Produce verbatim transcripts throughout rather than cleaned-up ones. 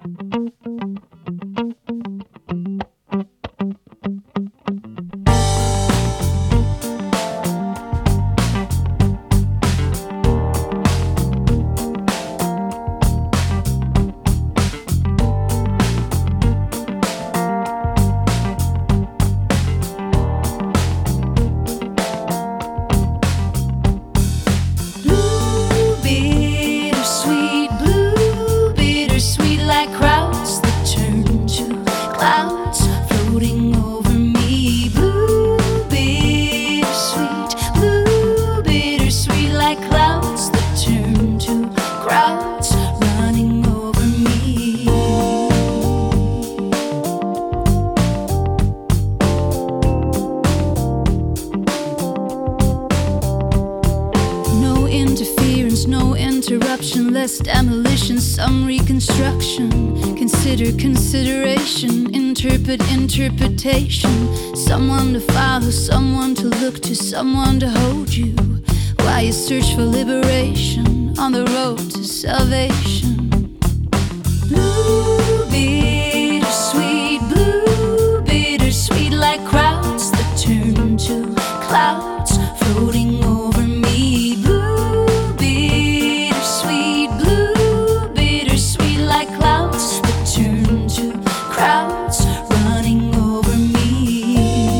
Less demolition, some reconstruction. Consider consideration, interpret interpretation. Someone to follow, someone to look to, someone to hold you while you search for liberation on the road to salvation. Blue, bittersweet, blue, bittersweet, like crowds that turn to clouds floating over me. Blue, bittersweet, blue, bittersweet, like clouds that turn to crowds running over me.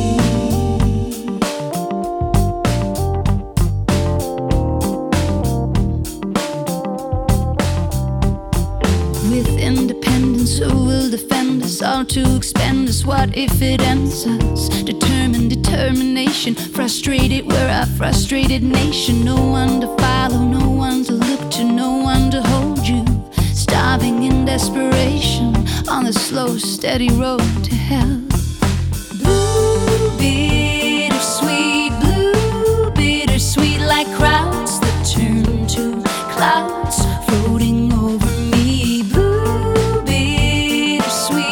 With independence, who will defend us? All to expend us, what if it ends us? Determined determination, frustrated, we're a frustrated nation. No one to follow, no one to look to, no one to hold you. Starving in desperation on the slow, steady road to hell. Blue, bittersweet, blue, bittersweet, like crowds that turn to clouds floating over me. Blue, bittersweet,